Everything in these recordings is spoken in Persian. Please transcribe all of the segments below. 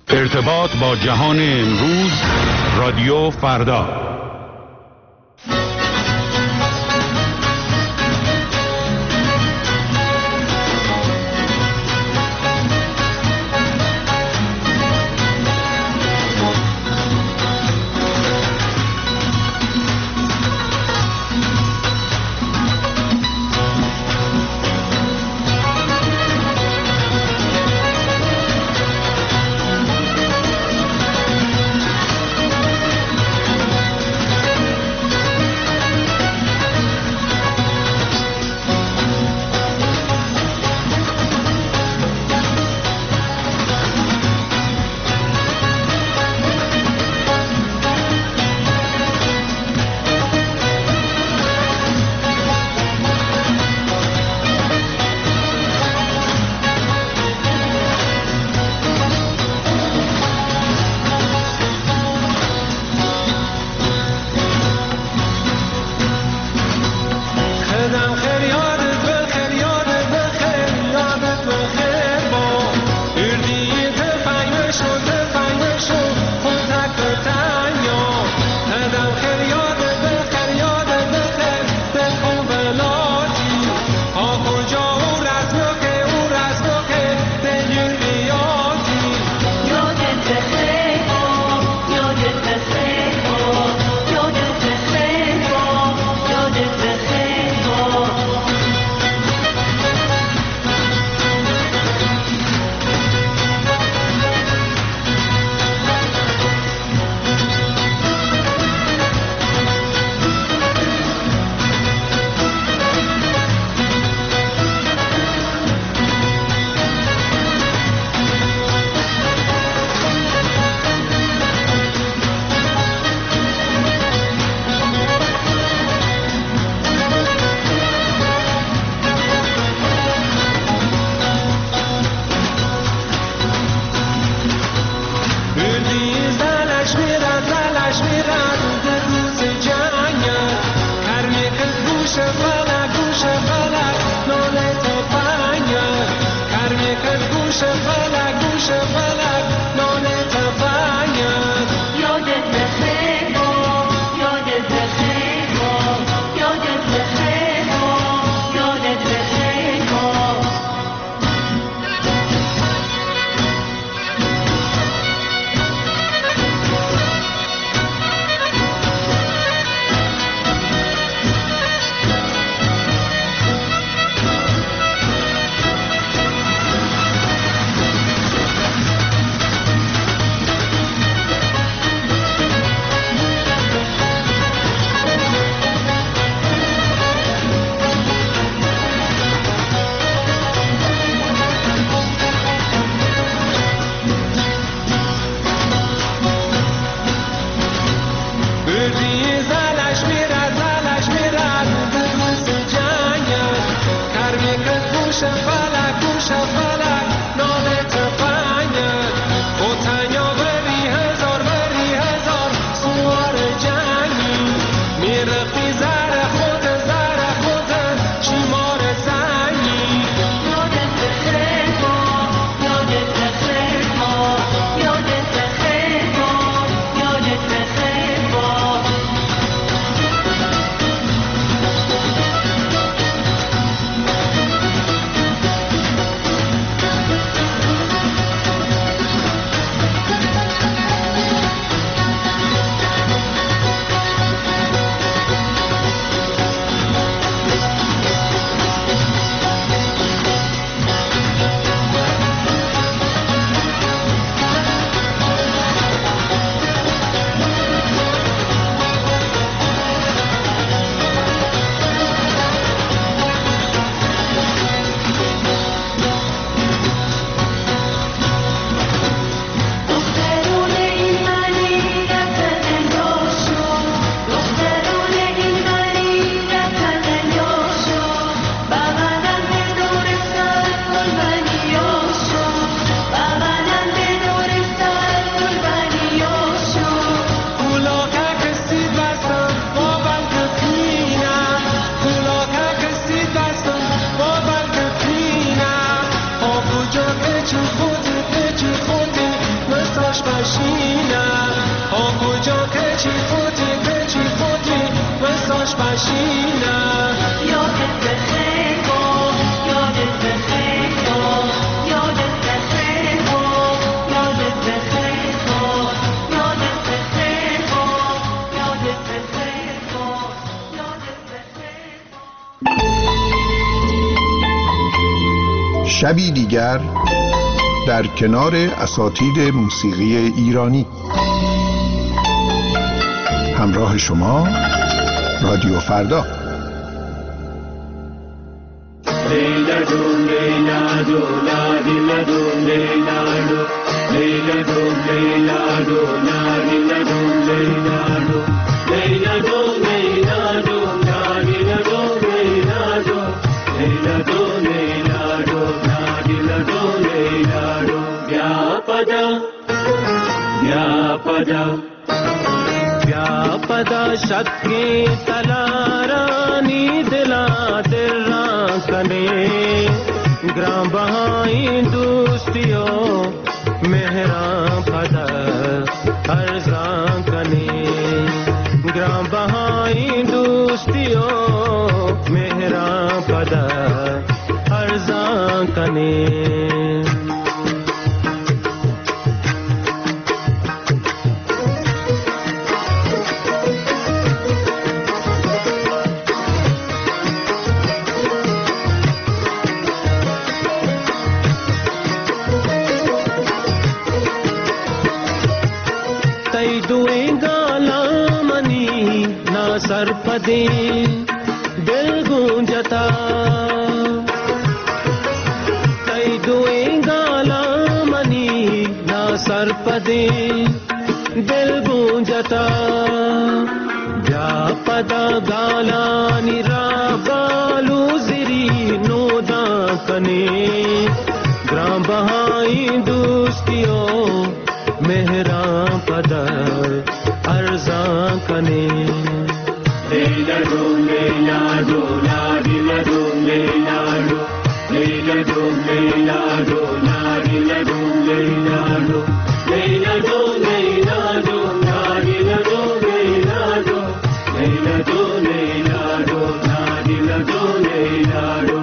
ارتباط با جهان امروز، رادیو فردا. بشینه ها کجا که چی فوتی وساش بشینه یادت بخیر کن یادت بخیر کن یادت بخیر کن یادت بخیر کن یادت بخیر کن یادت بخیر کن یادت بخیر کن. شبی دیگر در کنار اساتید موسیقی ایرانی، همراه شما رادیو فردا. لیلا دو لیلا دو لا لیلا دو لیلا دو لیلا دو لیلا دو لا لیلا دو لیلا دو لیلا دو لیلا دو لا لیلا دو لیلا دو لیلا دو لیلا دو لا لیلا دو لیلا دو व्यापदा शक्के तलारानी दिला दिला कने ग्राम बहाई दोस्तियों मेहरा पदा अर्जा कने ग्राम बहाई दोस्तियों मेहरा पदा अर्जा कने सरपदे दिल गूंजता कई दुए गाला मनी ना सरपदे दिल गूंजता व्यापदा गाला निरा बालू जिरी नोदा कने ग्राम बहाई दोस्तियों मेहरा पदा अर्जा कने लेला दो लेला दो ला लेला दो लेला दो लेला दो लेला दो ला लेला दो लेला दो लेला दो लेला दो ला लेला दो लेला दो लेला दो लेला दो ला लेला दो लेला दो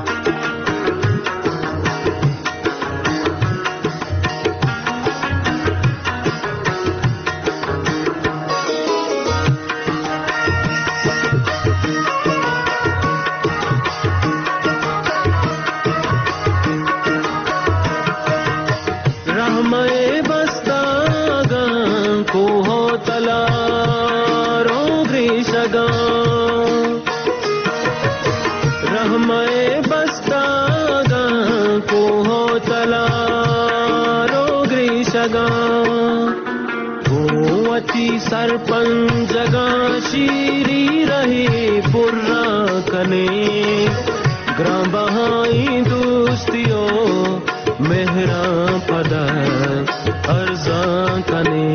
सरपंच जगा शीरी रहे बुर्रा कने ग्राम बहाई दोस्तियों मेहरा पदा अर्जा कने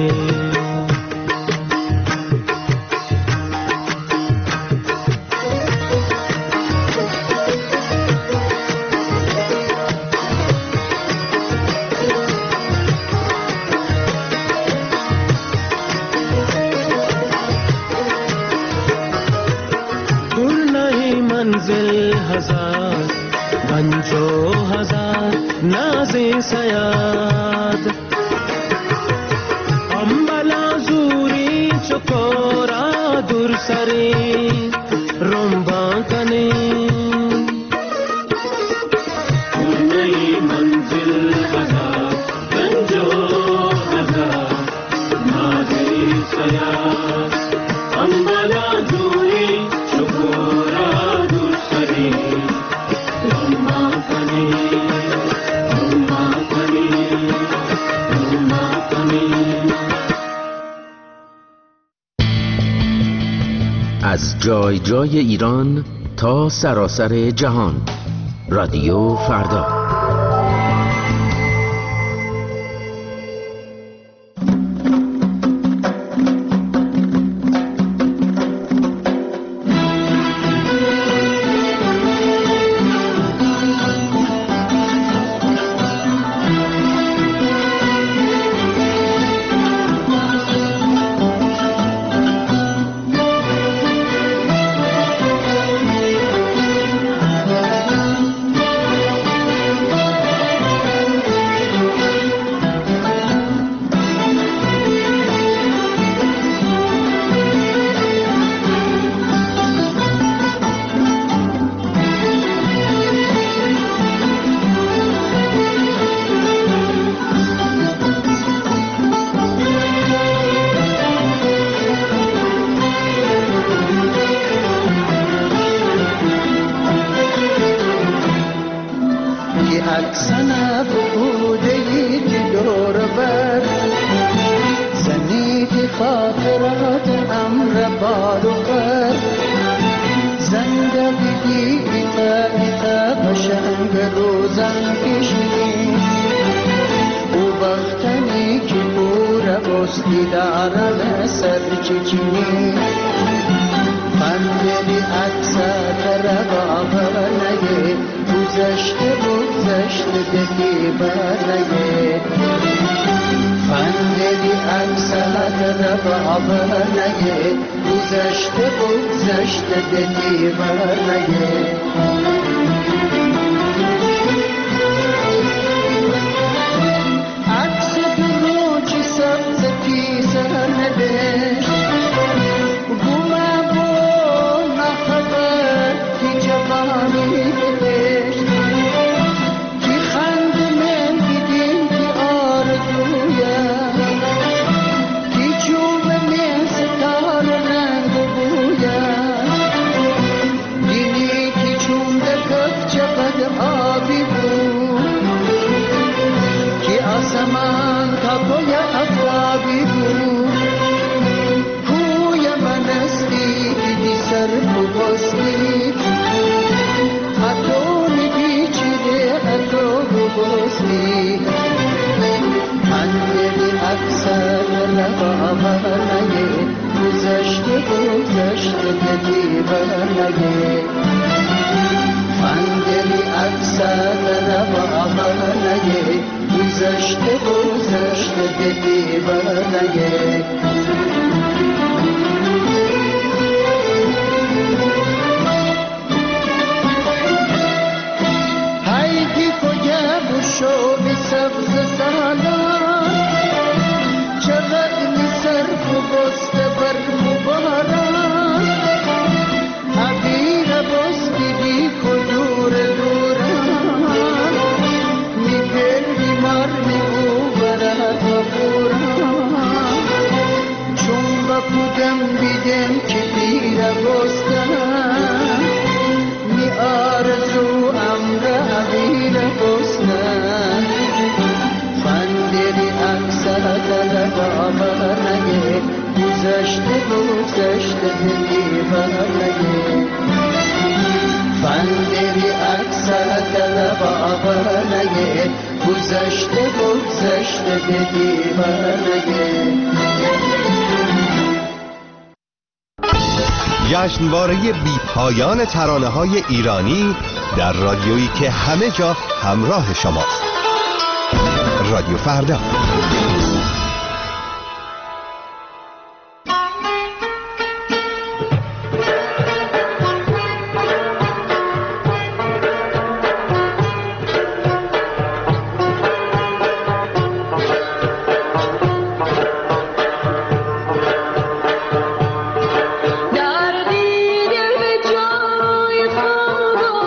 गंजो हजार नाज़े सयाद अम्बला जूरी चकोरा दुरसरे रुम्बा कने नई मंजिल हजार गंजो हजार नाज़े सयाद अम्बला जूरी चकोरा दुरसरे از جای جای ایران تا سراسر جهان، رادیو فردا. دقیقه قشنگ روزن کشیدیم او وقتنی که پور بستی دارن سر چچینی پندلی اکثر رقابه نگه گذشته دکی برنگه پندلی اکثر رقابه نگه گذشته دکی برنگه عکس دروچی سبز پیزه نبشت گوه با نخبر کی جوانی بهشت کی خند من بیدیم کی آرزویم کی چوب من ستار رنگ و بویم دینی کی چون دکت چقدر آبی بود کی آسمان کپوی افرابی بود کوی من استی دیدی سر ببستی اتو نگیچیده اتو ببستی پندلی اکثر رقابه نگه گذشته دکی برنگه پندلی اکثر رقابه نگه گذشته دکی برنگه هایدی کجا بشو بی سبز سالان چقدر می سرف و بسته بر مباران عبیر بستی بی کدور دوران می پر بیمار می او برد و بوران چون با کودم بیدم که پیر بستن می آرزو امر عبیر بستن فندری اکثر رقابه نگه گذشته دلی برنگه فندری اکثر رقابه نگه گذشته دلی برنگه جشنواره بی پایان ترانه‌های ایرانی در رادیویی که همه جا همراه شماست. رادیو فردا.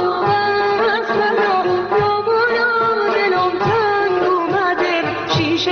شیشه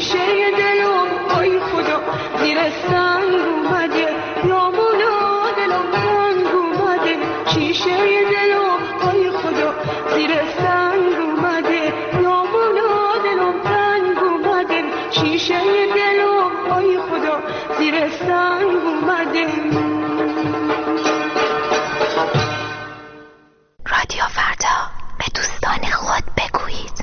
شیشه دلم ای خدا زیر سنگ اومده یا مولا دلم تنگ اومده شیشه دلم ای خدا زیر سنگ اومده یا مولا دلم تنگ اومده شیشه دلم ای خدا زیر سنگ اومده. رادیو فردا به دوستان خود بگویید.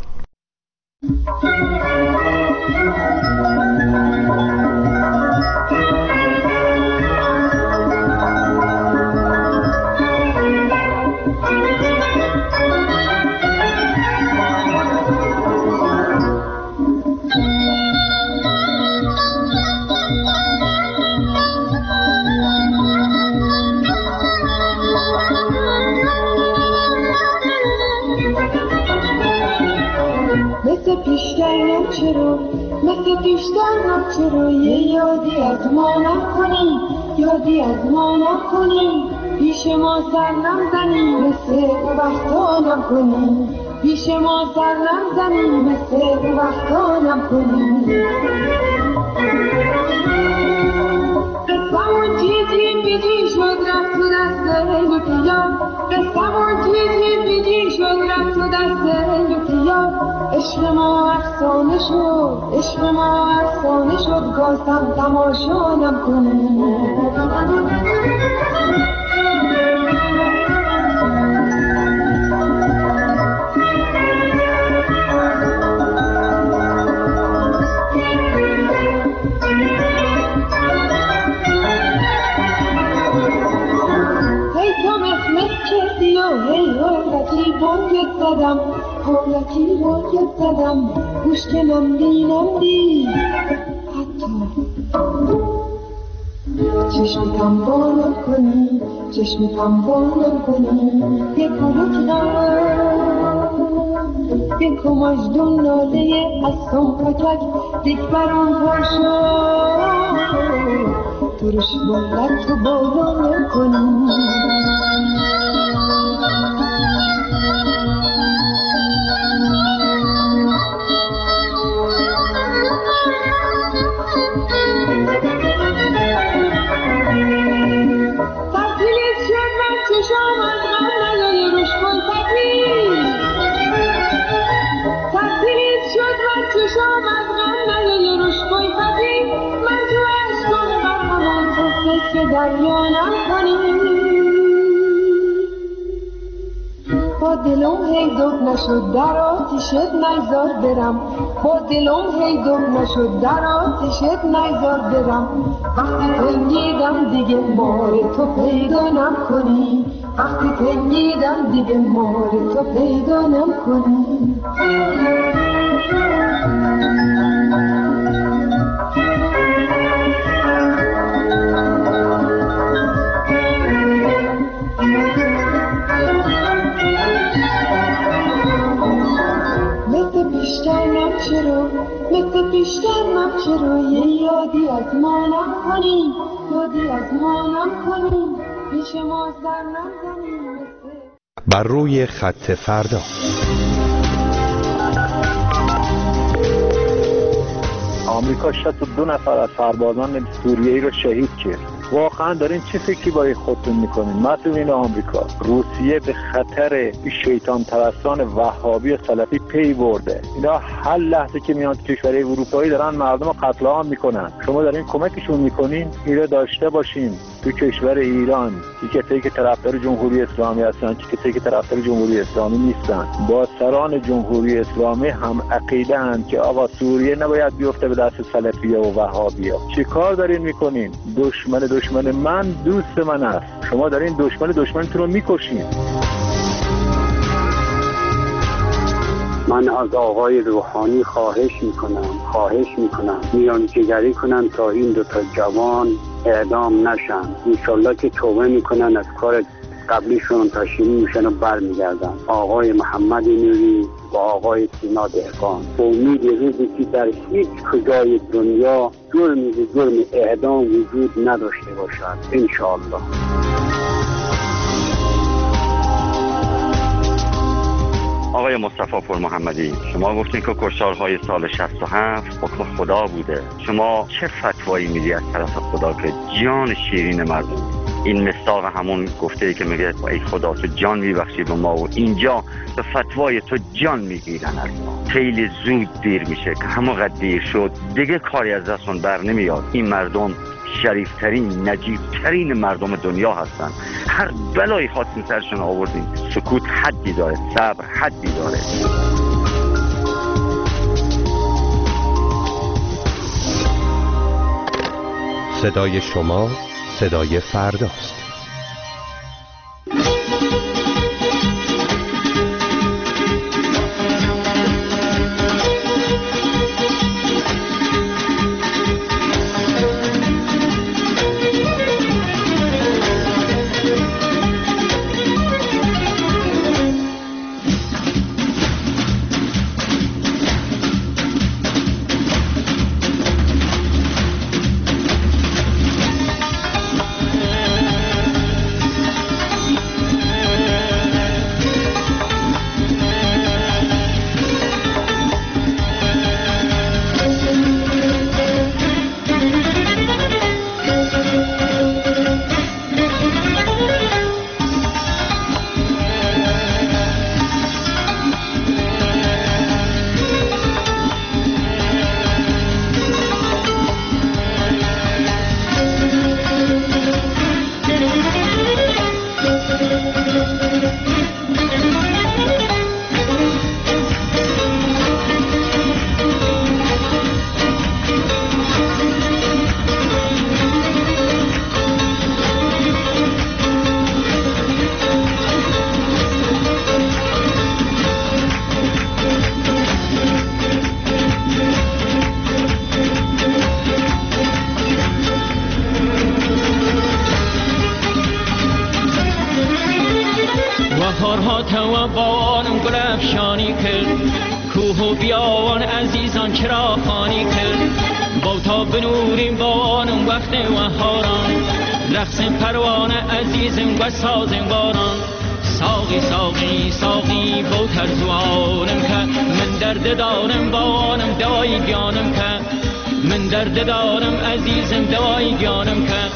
مثل پیشتر چرا یه یادی از ما نکنی یادی از ما نکنی پیش ما سر نزنی مثل وقتا نکنی پیش ما سر نزنی مثل وقتا نکنی قصمون چیزی بیدی شد رفت تو دست لطیا قصمون چیزی بیدی شد رفت تو دست لطیا عشق ما افسانه شد عشق ما افسانه شد گاستم تماشا نکنی حولکی باید زدم مشکلم دینم دی حتی چشمتم بانم کنی چشمتم بانم کنی یه کلوکنم یه کماجدون ناله هستم پکک دیک برام پرشا ترش باید تو بانم کنی با دلم هی دور نشد در آتیشت نگذار برم با دلم هی دور نشد در آتیشت نگذار برم وقتی تنگیدم دیگه مار تو پیدا نکنی وقتی تنگیدم دیگه مار تو پیدا نکنی مثل پیشترم چرا یه یادی از ما نکنی یادی از ما نکنی پیش ما سر نزنی بر روی خط فردا. آمریکا 62 نفر از سربازان سوریه‌ای رو شهید کرد. واقعا دارین چه فکری برای خودتون میکنین؟ مسئولین آمریکا، روسیه به خطر شیطان پرستان وهابی و سلفی پی برده. اینا هر لحظه که میان کشورهای اروپایی دارن مردم رو قتل عام میکنن. شما دارین کمکشون میکنین؟ اینا داشته باشین تو کشور ایران که کسایی که طرفدار جمهوری اسلامی هستن، که کسایی که طرفدار جمهوری اسلامی نیستن، با سران جمهوری اسلامی هم عقیده اند که آقا سوریه نباید بیفته به دست سلفیه و وهابیا. چی کار دارین میکنین؟ دشمن من دوست من است. شما دارین دشمنتون رو میکشین. من از آقای روحانی خواهش میکنم میان جگری کنن تا این دوتا جوان اعدام نشن. انشالله که توبه میکنن از کار قبلیشون پشیمون میشن و برمیگردن. آقای محمد نوری و آقای سینا دهقان امید روزی که در هیچ کجای دنیا جرم اعدام وجود نداشته باشد انشالله. آقای مصطفی پور محمدی، شما گفتین که کشتارهای سال 67 حکم خدا بوده. شما چه فتوایی میدی از طرف خدا که جان شیرین مردم، این مصداق همون گفته ای که میگه ای خدا تو جان میبخشی به ما، و اینجا به فتوای تو جان میگیرن از ما. خیلی زود دیر میشه که همونقدر دیر شد دیگه کاری از دستون بر نمیاد. این مردم شریفترین، نجیبترین مردم دنیا هستن. هر بلایی خواستین سرشون آوردین. سکوت حدی داره، صبر حدی داره. صدای شما صدای فرداست. و بانم گل افشانی کرد، کوه و بیابان عزیزان چرا خانی کرد. با تا بنوریم بانم وقت وهاران، رقص پروانه عزیزم و سازم باران. ساقی ساقی ساقی با ترزوانم که من درد دارم بانم دوای گیانم که من درد دارم عزیزم دوای گیانم که.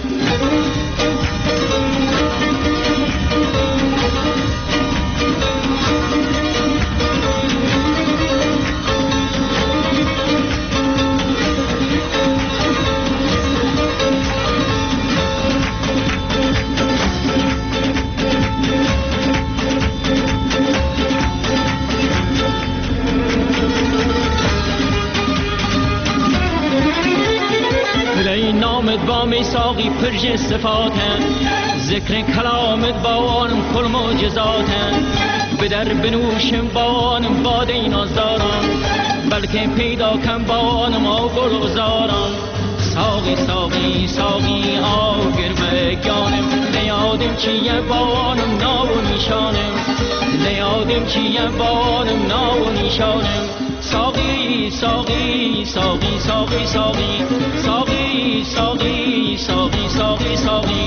نامت با میثاقی پرژ صفاتن، ذکر کلامت با آنم کل معجزاتن. به در بنوشم با آنم باده نازداران، بلکه پیدا کن با آنم آگل غزاران. ساقی ساقی ساقی آگر بگانم، نیادم چیه با آنم ناو نیشانم، نیادم چیه با آنم ناو نیشانم. ساقی ساقی ساقی ساقی ساقی ساقی ساقی ساقی ساقی ساقی.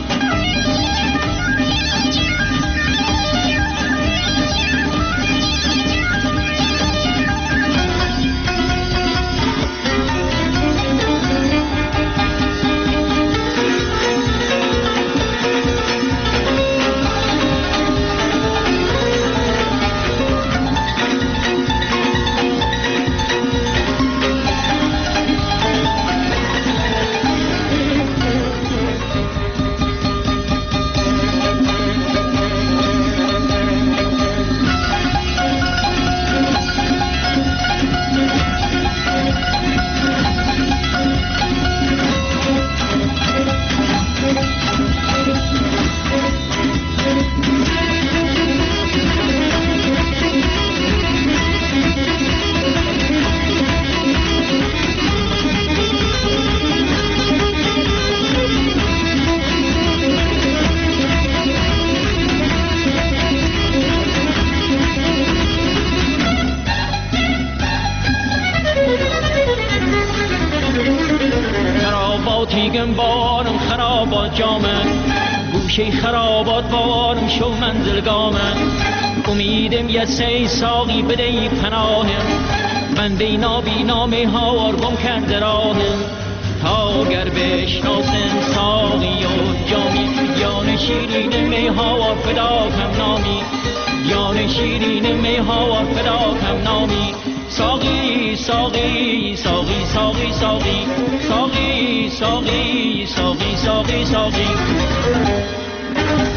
بارم خرابات جامن، گوشه خرابات بارم شو منزل گامن. امیدم یه سی ساقی بده پناهم بنده نابینا میهوار گم کرده راهم تا گر بشناسم ساقی و جامی جان شیرین میهوار فدا کم نامی جان شیرین میهوار فدا کم نامی ساقی ساقی ساقی ساقی ساقی ساقی ساقی ساقی ساقی ساقی